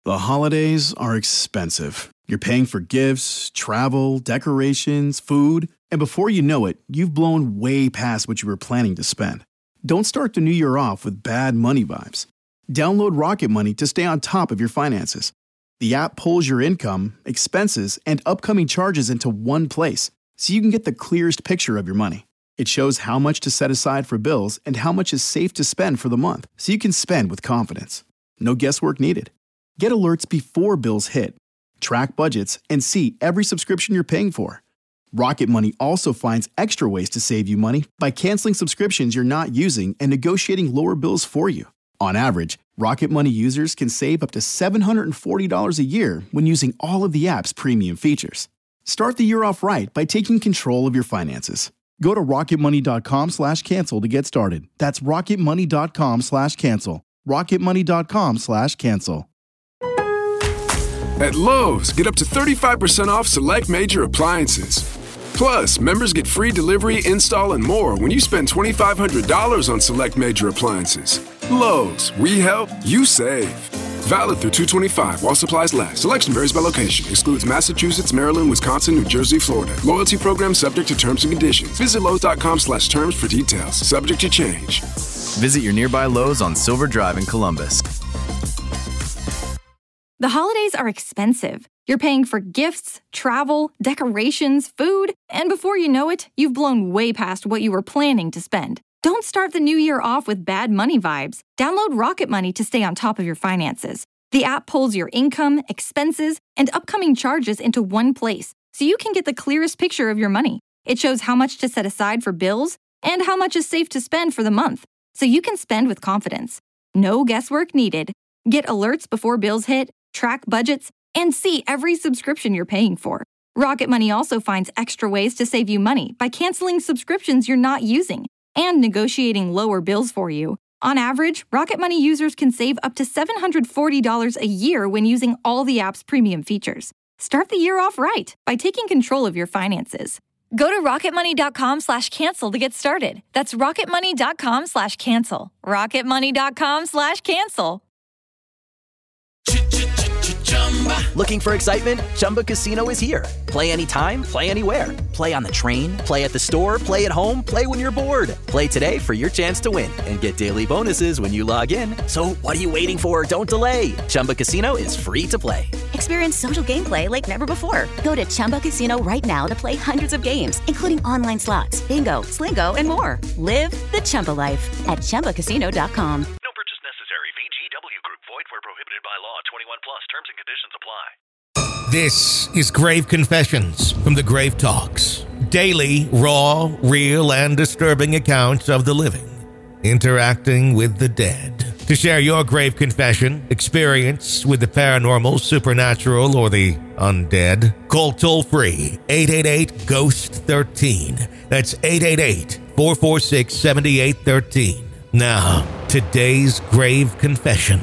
The holidays are expensive. You're paying for gifts, travel, decorations, food, and before you know it, you've blown way past what you were planning to spend. Don't start the new year off with bad money vibes. Download Rocket Money to stay on top of your finances. The app pulls your income, expenses, and upcoming charges into one place, so you can get the clearest picture of your money. It shows how much to set aside for bills and how much is safe to spend for the month, so you can spend with confidence. No guesswork needed. Get alerts before bills hit, track budgets, and see every subscription you're paying for. Rocket Money also finds extra ways to save you money by canceling subscriptions you're not using and negotiating lower bills for you. On average, Rocket Money users can save up to $740 a year when using all of the app's premium features. Start the year off right by taking control of your finances. Go to rocketmoney.com/cancel to get started. That's rocketmoney.com/cancel. rocketmoney.com/cancel. At Lowe's, get up to 35% off select major appliances. Plus, members get free delivery, install, and more when you spend $2,500 on select major appliances. Lowe's, we help, you save. Valid through 2/25 while supplies last. Selection varies by location. Excludes Massachusetts, Maryland, Wisconsin, New Jersey, Florida. Loyalty program subject to terms and conditions. Visit Lowe's.com/terms for details. Subject to change. Visit your nearby Lowe's on Silver Drive in Columbus. The holidays are expensive. You're paying for gifts, travel, decorations, food, and before you know it, you've blown way past what you were planning to spend. Don't start the new year off with bad money vibes. Download Rocket Money to stay on top of your finances. The app pulls your income, expenses, and upcoming charges into one place, so you can get the clearest picture of your money. It shows how much to set aside for bills and how much is safe to spend for the month, so you can spend with confidence. No guesswork needed. Get alerts before bills hit, track budgets, and see every subscription you're paying for. Rocket Money also finds extra ways to save you money by canceling subscriptions you're not using and negotiating lower bills for you. On average, Rocket Money users can save up to $740 a year when using all the app's premium features. Start the year off right by taking control of your finances. Go to rocketmoney.com/cancel to get started. That's rocketmoney.com/cancel. rocketmoney.com/cancel. Looking for excitement? Chumba Casino is here. Play anytime, play anywhere. Play on the train, play at the store, play at home, play when you're bored. Play today for your chance to win and get daily bonuses when you log in. So what are you waiting for? Don't delay. Chumba Casino is free to play. Experience social gameplay like never before. Go to Chumba Casino right now to play hundreds of games, including online slots, bingo, Slingo, and more. Live the Chumba life at ChumbaCasino.com. No purchase necessary. VGW Group. Void where prohibited by law. 21 plus. Terms and conditions apply. This is Grave Confessions from the Grave Talks. Daily, raw, real, and disturbing accounts of the living interacting with the dead. To share your grave confession, experience with the paranormal, supernatural, or the undead, call toll-free 888-GHOST-13. That's 888-446-7813. Now, today's grave confession.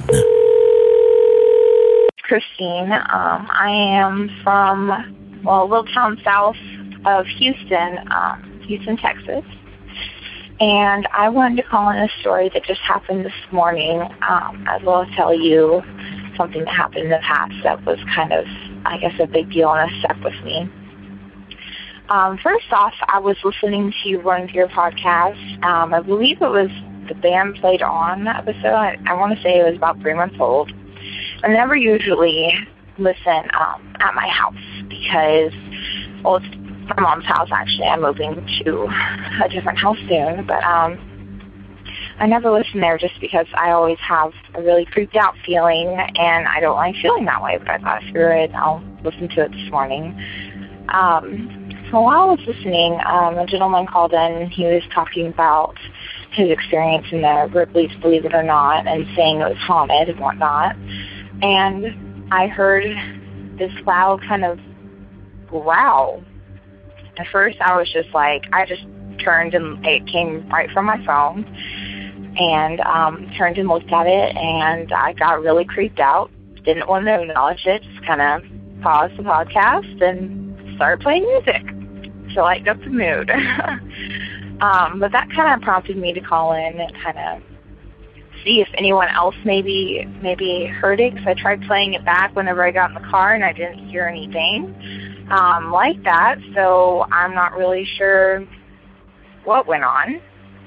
Christine. I am from, a little town south of Houston, Houston, Texas. And I wanted to call in a story that just happened this morning, as well as tell you something that happened in the past that was kind of, I guess, a big deal and it stuck with me. First off, I was listening to one of your podcasts. I believe it was the Band Played On episode. I want to say it was about 3 months old. I never usually listen at my house because, well, it's my mom's house, actually. I'm moving to a different house soon, but I never listen there just because I always have a really creeped out feeling, and I don't like feeling that way, but I thought, screw it, I'll listen to it this morning. So while I was listening, a gentleman called in, and he was talking about his experience in the Ripley's Believe It or Not, and saying it was haunted and whatnot. And I heard this loud kind of growl. At first, I was just like, I just turned, and it came right from my phone, and turned and looked at it, and I got really creeped out. Didn't want to acknowledge it, just kind of paused the podcast and started playing music to lighten up the mood. But that kind of prompted me to call in and kind of see if anyone else maybe heard it, because I tried playing it back whenever I got in the car, and I didn't hear anything like that. So I'm not really sure what went on.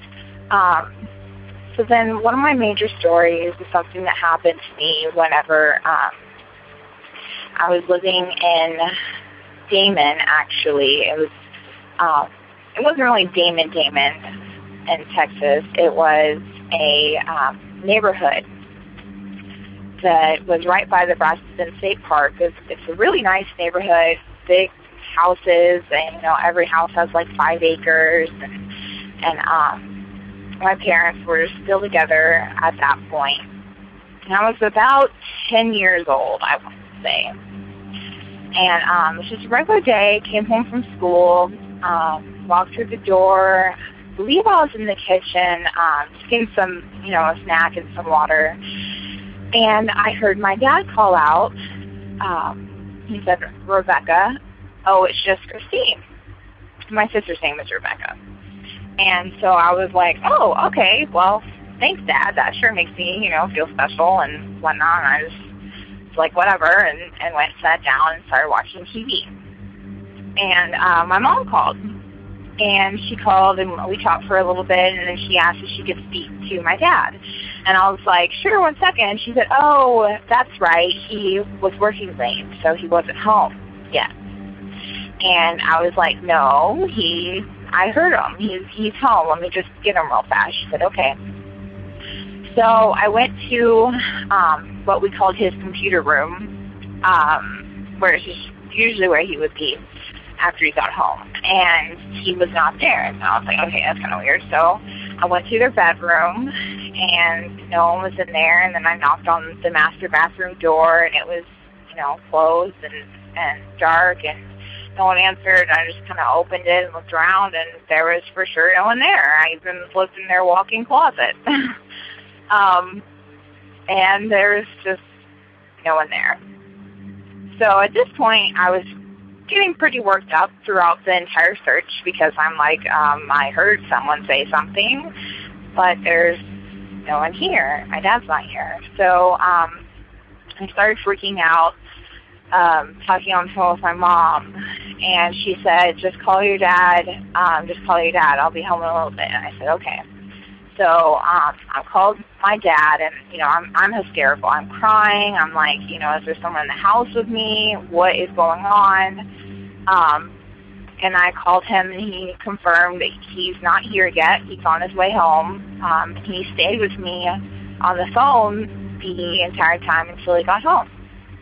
So then one of my major stories is something that happened to me whenever I was living in Damon, actually. It wasn't really Damon in Texas. It was a neighborhood that was right by the Rasmussen State Park. It's a really nice neighborhood, big houses, and every house has like 5 acres, and my parents were still together at that point. And I was about 10 years old, I want to say. And it was just a regular day. Came home from school, walked through the door. I believe I was in the kitchen, just getting some, a snack and some water. And I heard my dad call out. He said, "Rebecca." "Oh, it's just Christine." My sister's name is Rebecca. And so I was like, "Oh, okay, well, thanks, Dad. That sure makes me, feel special and whatnot." And I was like, whatever, and went and sat down and started watching TV. And my mom called. And she called, and we talked for a little bit, and then she asked if she could speak to my dad. And I was like, "Sure, 1 second." And she said, "Oh, that's right. He was working late, so he wasn't home yet." And I was like, "No, I heard him. He's home. Let me just get him real fast." She said, "Okay." So I went to what we called his computer room, where it's just usually where he would be after he got home, and he was not there. And I was like, okay, that's kind of weird. So I went to their bedroom, and no one was in there. And then I knocked on the master bathroom door, and it was, closed and dark, and no one answered. I just kind of opened it and looked around, and there was for sure no one there. I even looked in their walk-in closet. And there was just no one there. So at this point, I was getting pretty worked up throughout the entire search, because I'm like, I heard someone say something, but there's no one here. My dad's not here. So I started freaking out, talking on the phone with my mom, and she said, "Just call your dad. Just call your dad. I'll be home in a little bit." And I said, "Okay." So I called my dad, and, I'm hysterical. I'm crying. I'm like, is there someone in the house with me? What is going on? And I called him, and he confirmed that he's not here yet. He's on his way home. He stayed with me on the phone the entire time until he got home.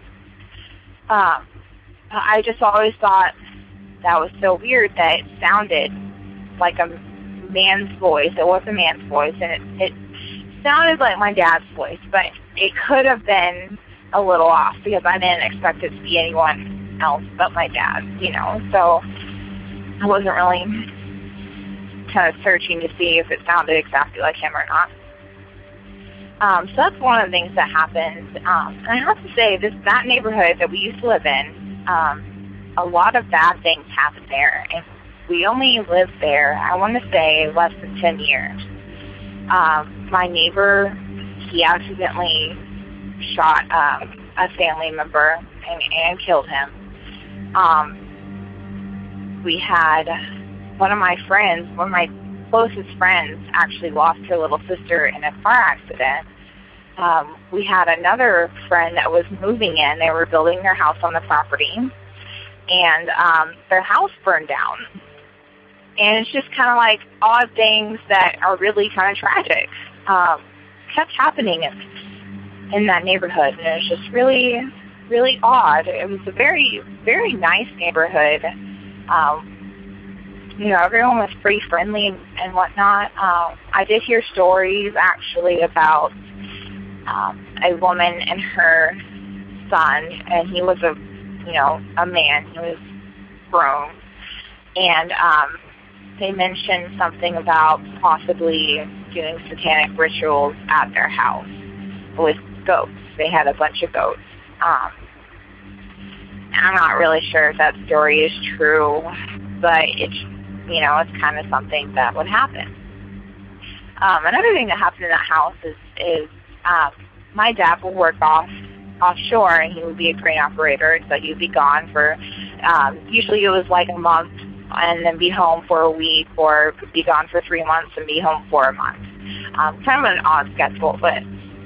I just always thought that was so weird that it sounded like a man's voice. It was a man's voice, and it sounded like my dad's voice, but it could have been a little off, because I didn't expect it to be anyone else but my dad, so I wasn't really kind of searching to see if it sounded exactly like him or not. So that's one of the things that happened. And I have to say, that neighborhood that we used to live in, a lot of bad things happened there, and we only lived there, I want to say, less than 10 years. My neighbor, he accidentally shot a family member and killed him. We had one of my closest friends actually lost her little sister in a car accident. We had another friend that was moving in. They were building their house on the property, and their house burned down. And it's just kind of like odd things that are really kind of tragic kept happening in that neighborhood, and it was just really, really odd. It was a very, very nice neighborhood. Everyone was pretty friendly and whatnot. I did hear stories, actually, about a woman and her son, and he was a man. He was grown. And they mentioned something about possibly doing satanic rituals at their house with goats. They had a bunch of goats. I'm not really sure if that story is true, but it's kind of something that would happen. Another thing that happened in that house is my dad would work offshore, and he would be a crane operator, so he would be gone for, usually it was like a month, and then be home for a week, or be gone for 3 months and be home for a month. Kind of an odd schedule, but,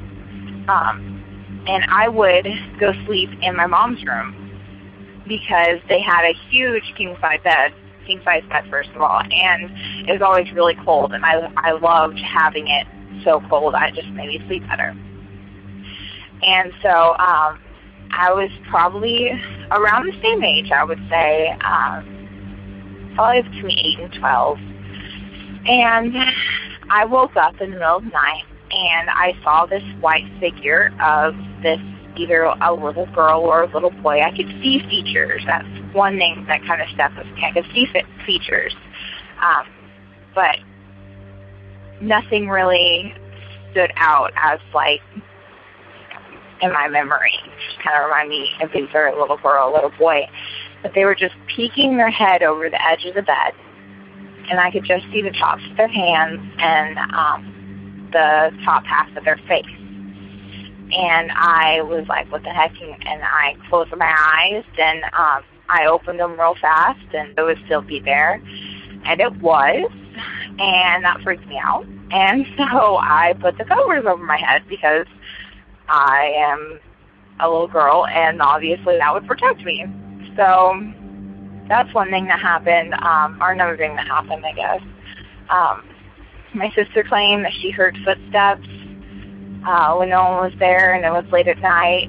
and I would go sleep in my mom's room because they had a huge king-size bed first of all, and it was always really cold, and I loved having it so cold. It just made me sleep better. And so I was probably around the same age, I would say, probably between 8 and 12. And I woke up in the middle of the night, and I saw this white figure of this, either a little girl or a little boy. I could see features. That's one thing that kind of stuck with me. I could see features. But nothing really stood out as, like, in my memory. Just kind of remind me of either a little girl or a little boy. But they were just peeking their head over the edge of the bed, and I could just see the tops of their hands and the top half of their face. And I was like, what the heck? And I closed my eyes, and I opened them real fast, and it would still be there. And it was, and that freaked me out. And so I put the covers over my head because I am a little girl, and obviously that would protect me. So that's one thing that happened, or another thing that happened, I guess. My sister claimed that she heard footsteps when no one was there, and it was late at night.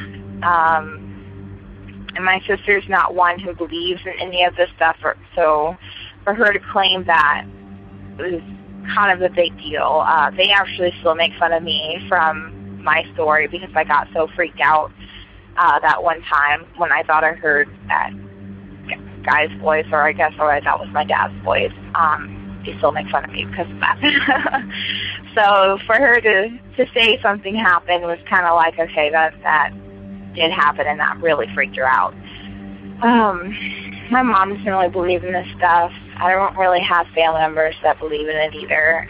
And my sister's not one who believes in any of this stuff, so for her to claim that was kind of a big deal. They actually still make fun of me from my story because I got so freaked out that one time when I thought I heard that guy's voice, or I guess what I thought was my dad's voice. They still make fun of me because of that. So for her to say something happened was kind of like, okay, that did happen, and that really freaked her out. My mom doesn't really believe in this stuff. I don't really have family members that believe in it either.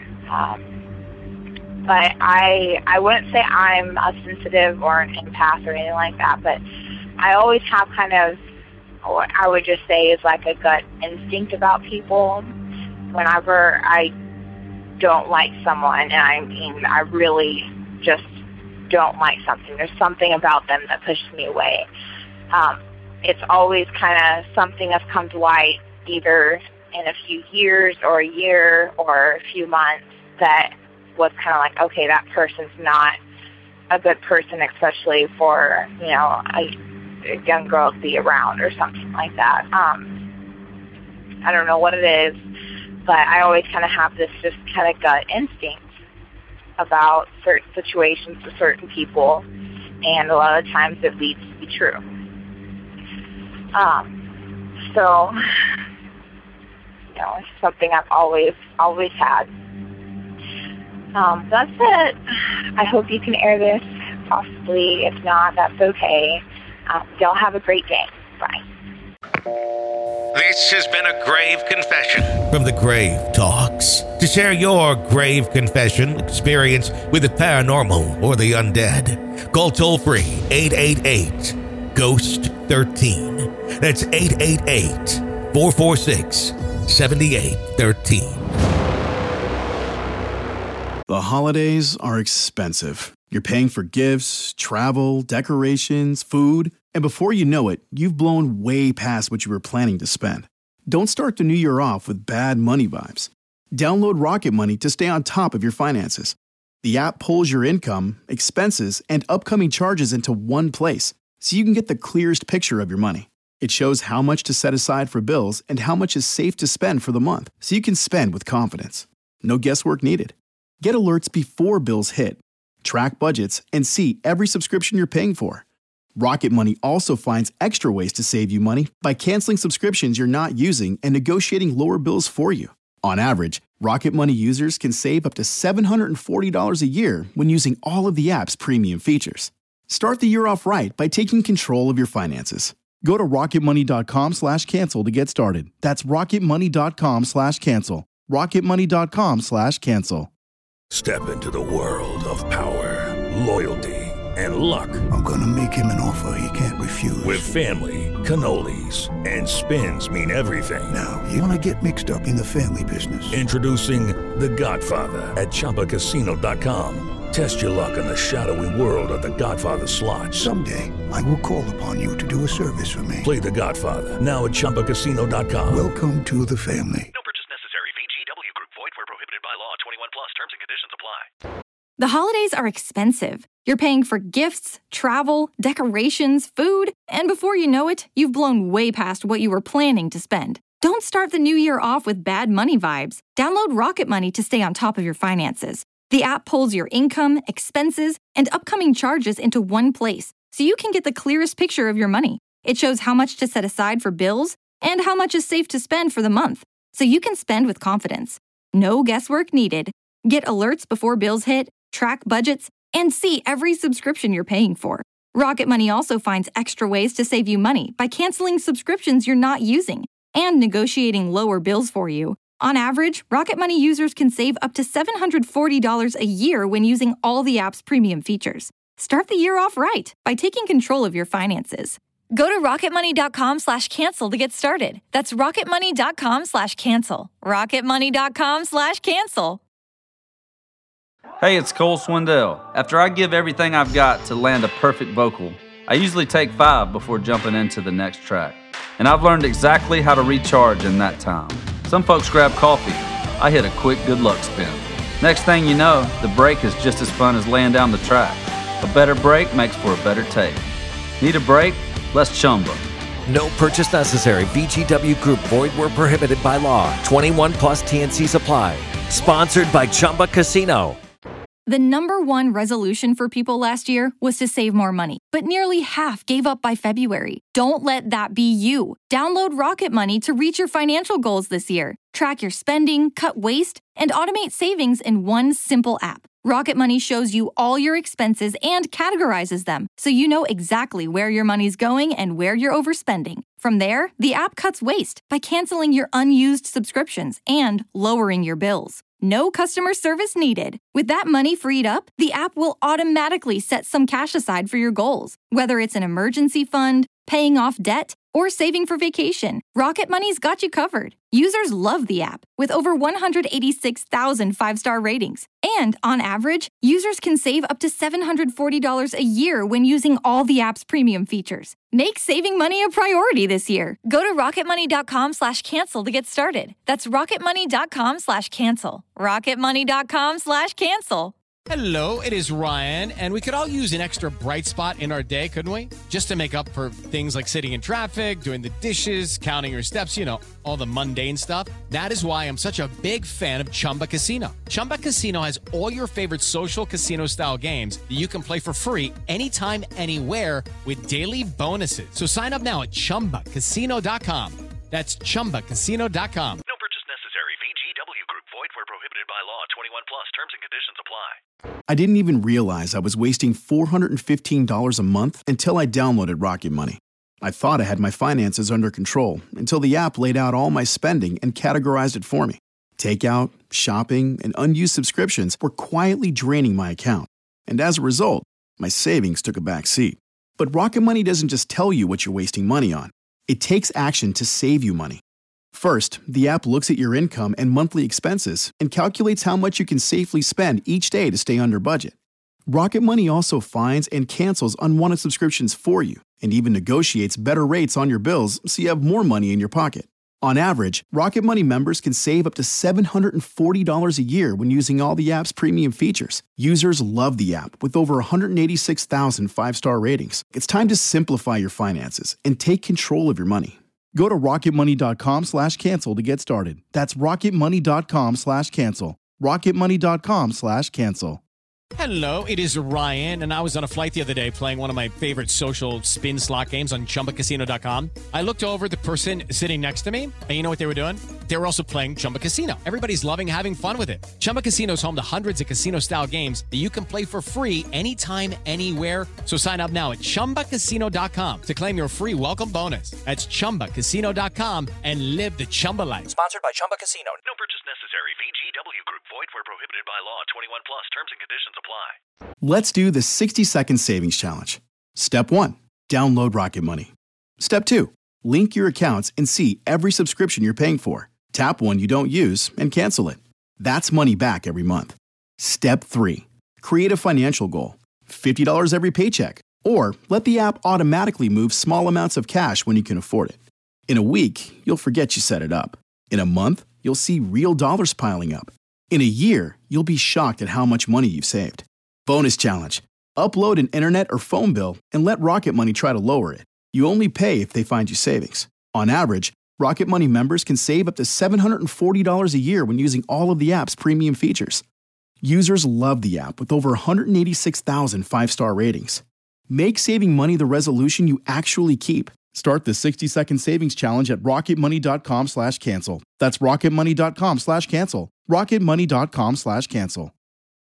But I wouldn't say I'm a sensitive or an empath or anything like that, but I always have kind of, what I would just say is like a gut instinct about people. Whenever I don't like someone, and I mean, I really just don't like something, there's something about them that pushes me away. It's always kind of something that's come to light either in a few years or a year or a few months that was kind of like, okay, that person's not a good person, especially for, you know, a young girl to be around or something like that. I don't know what it is, but I always kind of have this just kind of gut instinct about certain situations with certain people, and a lot of times it leads to be true. So, you know, it's something I've always had. That's it. I hope you can air this, possibly. If not, that's okay. Y'all have a great day. Bye. This has been a grave confession from the Grave Talks. To share your grave confession experience with the paranormal or the undead, call toll-free 888-GHOST-13. That's 888-446-7813. The holidays are expensive. You're paying for gifts, travel, decorations, food, and before you know it, you've blown way past what you were planning to spend. Don't start the new year off with bad money vibes. Download Rocket Money to stay on top of your finances. The app pulls your income, expenses, and upcoming charges into one place, so you can get the clearest picture of your money. It shows how much to set aside for bills and how much is safe to spend for the month, so you can spend with confidence. No guesswork needed. Get alerts before bills hit, track budgets, and see every subscription you're paying for. Rocket Money also finds extra ways to save you money by canceling subscriptions you're not using and negotiating lower bills for you. On average, Rocket Money users can save up to $740 a year when using all of the app's premium features. Start the year off right by taking control of your finances. Go to rocketmoney.com/cancel to get started. That's rocketmoney.com/cancel. rocketmoney.com/cancel. Step into the world of power, loyalty, and luck. I'm gonna make him an offer he can't refuse. With family, cannolis, and spins mean everything. Now, you wanna get mixed up in the family business. Introducing The Godfather at ChumbaCasino.com. Test your luck in the shadowy world of The Godfather slot. Someday, I will call upon you to do a service for me. Play The Godfather now at ChumbaCasino.com. Welcome to the family. No purchase necessary. VGW Group. Void where prohibited by law. 21 plus. Terms and conditions apply. The holidays are expensive. You're paying for gifts, travel, decorations, food, and before you know it, you've blown way past what you were planning to spend. Don't start the new year off with bad money vibes. Download Rocket Money to stay on top of your finances. The app pulls your income, expenses, and upcoming charges into one place, so you can get the clearest picture of your money. It shows how much to set aside for bills and how much is safe to spend for the month, so you can spend with confidence. No guesswork needed. Get alerts before bills hit, track budgets, and see every subscription you're paying for. Rocket Money also finds extra ways to save you money by canceling subscriptions you're not using and negotiating lower bills for you. On average, Rocket Money users can save up to $740 a year when using all the app's premium features. Start the year off right by taking control of your finances. Go to rocketmoney.com/cancel to get started. That's rocketmoney.com/cancel. rocketmoney.com/cancel. Hey, it's Cole Swindell. After I give everything I've got to land a perfect vocal, I usually take 5 before jumping into the next track. And I've learned exactly how to recharge in that time. Some folks grab coffee. I hit a quick good luck spin. Next thing you know, the break is just as fun as laying down the track. A better break makes for a better take. Need a break? Let's Chumba. No purchase necessary. VGW Group. Void where prohibited by law. 21 plus TNCs apply. Sponsored by Chumba Casino. The number one resolution for people last year was to save more money, but nearly half gave up by February. Don't let that be you. Download Rocket Money to reach your financial goals this year. Track your spending, cut waste, and automate savings in one simple app. Rocket Money shows you all your expenses and categorizes them, so you know exactly where your money's going and where you're overspending. From there, the app cuts waste by canceling your unused subscriptions and lowering your bills. No customer service needed. With that money freed up, the app will automatically set some cash aside for your goals. Whether it's an emergency fund, paying off debt, or saving for vacation, Rocket Money's got you covered. Users love the app, with over 186,000 5-star ratings. And on average, users can save up to $740 a year when using all the app's premium features. Make saving money a priority this year. Go to rocketmoney.com/cancel to get started. That's rocketmoney.com/cancel. rocketmoney.com/cancel. Hello, it is Ryan, and we could all use an extra bright spot in our day, couldn't we? Just to make up for things like sitting in traffic, doing the dishes, counting your steps, you know, all the mundane stuff. That is why I'm such a big fan of Chumba Casino. Chumba Casino has all your favorite social casino-style games that you can play for free anytime, anywhere with daily bonuses. So sign up now at ChumbaCasino.com. That's ChumbaCasino.com. No purchase necessary. VGW Group. Void where prohibited by law. 21 plus. Terms and conditions apply. I didn't even realize I was wasting $415 a month until I downloaded Rocket Money. I thought I had my finances under control until the app laid out all my spending and categorized it for me. Takeout, shopping, and unused subscriptions were quietly draining my account. And as a result, my savings took a back seat. But Rocket Money doesn't just tell you what you're wasting money on. It takes action to save you money. First, the app looks at your income and monthly expenses and calculates how much you can safely spend each day to stay under budget. Rocket Money also finds and cancels unwanted subscriptions for you and even negotiates better rates on your bills so you have more money in your pocket. On average, Rocket Money members can save up to $740 a year when using all the app's premium features. Users love the app with over 186,000 5-star ratings. It's time to simplify your finances and take control of your money. Go to rocketmoney.com/cancel to get started. That's rocketmoney.com/cancel. rocketmoney.com/cancel. Hello, it is Ryan, and I was on a flight the other day playing one of my favorite social spin slot games on ChumbaCasino.com. I looked over at the person sitting next to me, and you know what they were doing? They were also playing Chumba Casino. Everybody's loving having fun with it. Chumba Casino is home to hundreds of casino-style games that you can play for free anytime, anywhere. So sign up now at ChumbaCasino.com to claim your free welcome bonus. That's ChumbaCasino.com and live the Chumba life. Sponsored by Chumba Casino. No purchase necessary. VGW Group. Void where prohibited by law. 21 plus. Terms and conditions apply. apply. Let's do the 60-second savings challenge. Step 1, download Rocket Money. Step 2, link your accounts and see every subscription you're paying for. Tap one you don't use and cancel it. That's money back every month. Step 3, create a financial goal. $50 every paycheck. Or let the app automatically move small amounts of cash when you can afford it. In a week, you'll forget you set it up. In a month, you'll see real dollars piling up. In a year, you'll be shocked at how much money you've saved. Bonus challenge. Upload an internet or phone bill and let Rocket Money try to lower it. You only pay if they find you savings. On average, Rocket Money members can save up to $740 a year when using all of the app's premium features. Users love the app with over 186,000 five-star ratings. Make saving money the resolution you actually keep. Start the 60-second savings challenge at rocketmoney.com/cancel. That's rocketmoney.com/cancel. rocketmoney.com/cancel.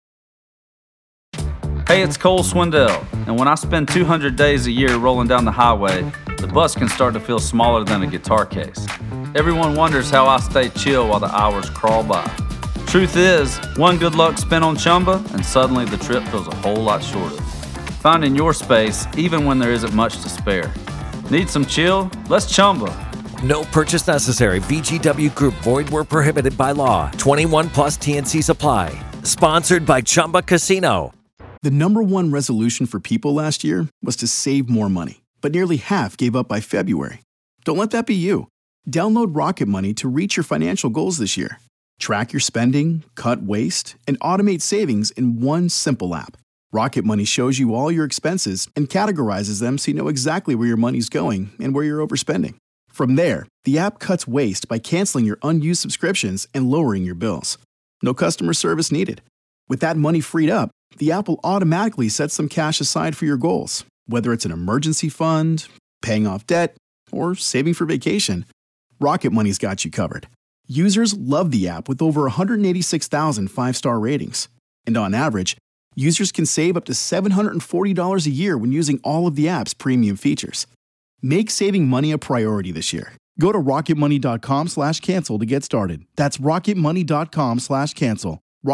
Hey, it's Cole Swindell, and when I spend 200 days a year rolling down the highway, the bus can start to feel smaller than a guitar case. Everyone wonders how I stay chill while the hours crawl by. Truth is, one good luck spin on Chumba, and suddenly the trip feels a whole lot shorter. Finding your space, even when there isn't much to spare. Need some chill? Let's Chumba. No purchase necessary. VGW Group. Void where prohibited by law. 21 plus TNC supply. Sponsored by Chumba Casino. The number one resolution for people last year was to save more money, but nearly half gave up by February. Don't let that be you. Download Rocket Money to reach your financial goals this year. Track your spending, cut waste, and automate savings in one simple app. Rocket Money shows you all your expenses and categorizes them so you know exactly where your money's going and where you're overspending. From there, the app cuts waste by canceling your unused subscriptions and lowering your bills. No customer service needed. With that money freed up, the app will automatically set some cash aside for your goals, whether it's an emergency fund, paying off debt, or saving for vacation. Rocket Money's got you covered. Users love the app with over 186,000 five-star ratings. And on average, users can save up to $740 a year when using all of the app's premium features. Make saving money a priority this year. Go to rocketmoney.com/cancel to get started. That's rocketmoney.com/cancel.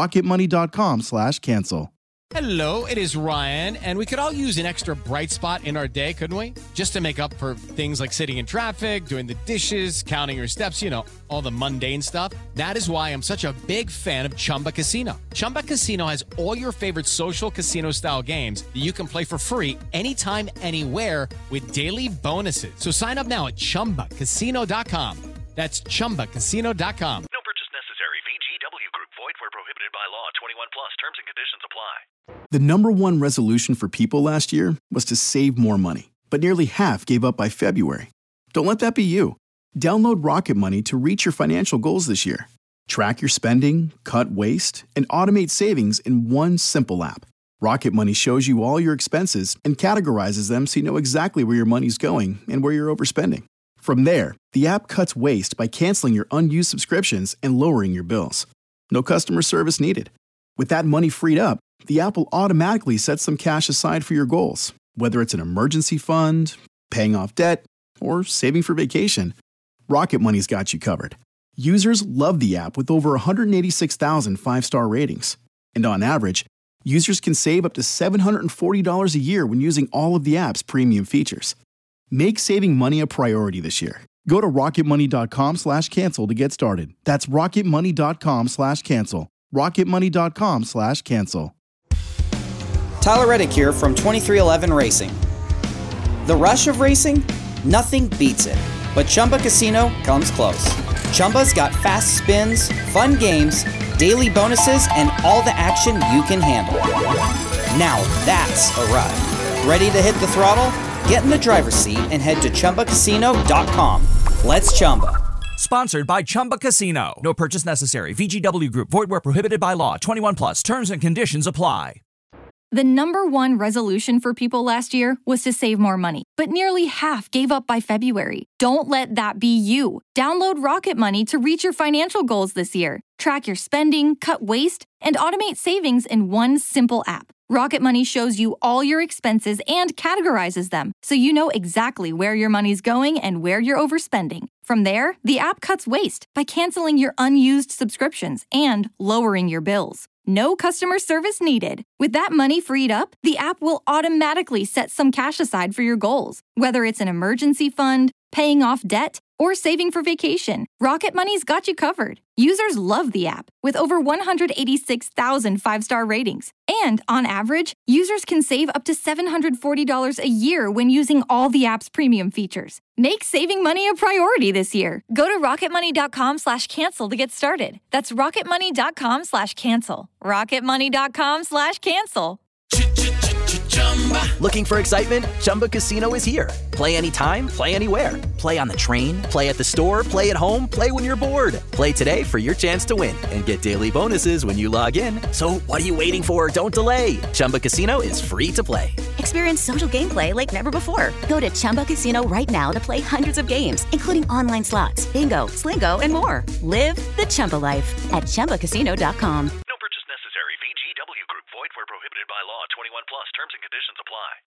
rocketmoney.com/cancel. Hello, it is Ryan, and we could all use an extra bright spot in our day, couldn't we? Just to make up for things like sitting in traffic, doing the dishes, counting your steps, all the mundane stuff. That is why I'm such a big fan of Chumba Casino. Chumba Casino has all your favorite social casino-style games that you can play for free anytime, anywhere with daily bonuses. So sign up now at ChumbaCasino.com. That's ChumbaCasino.com. No purchase necessary. VGW Group. Void where prohibited by law. 21 plus. Terms and conditions apply. The number one resolution for people last year was to save more money, but nearly half gave up by February. Don't let that be you. Download Rocket Money to reach your financial goals this year. Track your spending, cut waste, and automate savings in one simple app. Rocket Money shows you all your expenses and categorizes them so you know exactly where your money's going and where you're overspending. From there, the app cuts waste by canceling your unused subscriptions and lowering your bills. No customer service needed. With that money freed up, the app will automatically set some cash aside for your goals, whether it's an emergency fund, paying off debt, or saving for vacation. Rocket Money's got you covered. Users love the app with over 186,000 five-star ratings. And on average, users can save up to $740 a year when using all of the app's premium features. Make saving money a priority this year. Go to rocketmoney.com/cancel to get started. That's rocketmoney.com/cancel. rocketmoney.com/cancel. Tyler Reddick here from 2311 Racing. The rush of racing? Nothing beats it. But Chumba Casino comes close. Chumba's got fast spins, fun games, daily bonuses, and all the action you can handle. Now that's a ride. Ready to hit the throttle? Get in the driver's seat and head to ChumbaCasino.com. Let's Chumba. Sponsored by Chumba Casino. No purchase necessary. VGW Group. Void where prohibited by law. 21 plus. Terms and conditions apply. The number one resolution for people last year was to save more money, but nearly half gave up by February. Don't let that be you. Download Rocket Money to reach your financial goals this year. Track your spending, cut waste, and automate savings in one simple app. Rocket Money shows you all your expenses and categorizes them, so you know exactly where your money's going and where you're overspending. From there, the app cuts waste by canceling your unused subscriptions and lowering your bills. No customer service needed. With that money freed up, the app will automatically set some cash aside for your goals, whether it's an emergency fund, paying off debt, or saving for vacation. Rocket Money's got you covered. Users love the app, with over 186,000 five-star ratings. And on average, users can save up to $740 a year when using all the app's premium features. Make saving money a priority this year. Go to rocketmoney.com/cancel to get started. That's rocketmoney.com/cancel. rocketmoney.com/cancel. Looking for excitement? Chumba Casino is here. Play anytime, play anywhere. Play on the train, play at the store, play at home, play when you're bored. Play today for your chance to win and get daily bonuses when you log in. So what are you waiting for? Don't delay. Chumba Casino is free to play. Experience social gameplay like never before. Go to Chumba Casino right now to play hundreds of games, including online slots, bingo, Slingo, and more. Live the Chumba life at ChumbaCasino.com. No purchase necessary. VGW Group. Void where prohibited by law. 21 plus. Terms and conditions apply.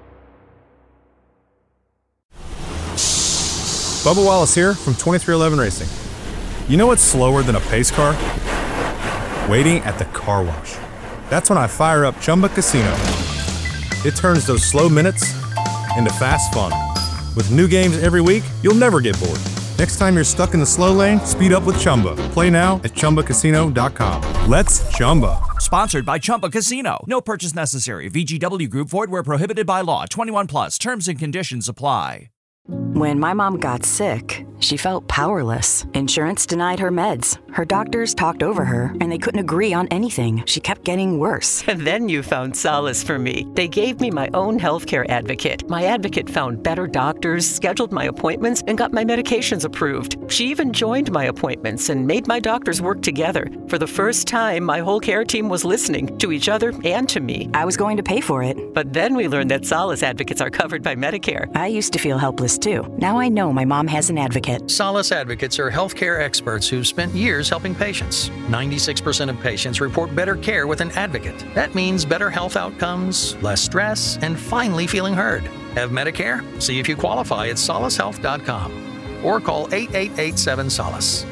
Bubba Wallace here from 2311 Racing. You know what's slower than a pace car? Waiting at the car wash. That's when I fire up Chumba Casino. It turns those slow minutes into fast fun. With new games every week, you'll never get bored. Next time you're stuck in the slow lane, speed up with Chumba. Play now at ChumbaCasino.com. Let's Chumba. Sponsored by Chumba Casino. No purchase necessary. VGW Group. Void where prohibited by law. 21 plus. Terms and conditions apply. When my mom got sick, she felt powerless. Insurance denied her meds. Her doctors talked over her, and they couldn't agree on anything. She kept getting worse. And then you found solace for me. They gave me my own healthcare advocate. My advocate found better doctors, scheduled my appointments, and got my medications approved. She even joined my appointments and made my doctors work together. For the first time, my whole care team was listening to each other and to me. I was going to pay for it. But then we learned that Solace advocates are covered by Medicare. I used to feel helpless too. Now I know my mom has an advocate. Solace advocates are healthcare experts who've spent years helping patients. 96% of patients report better care with an advocate. That means better health outcomes, less stress, and finally feeling heard. Have Medicare? See if you qualify at solacehealth.com or call 888-7-SOLACE.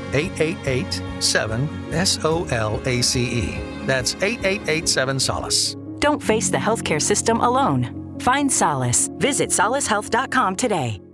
888-7-SOLACE. That's 888-7-SOLACE. Don't face the healthcare system alone. Find solace. Visit solacehealth.com today.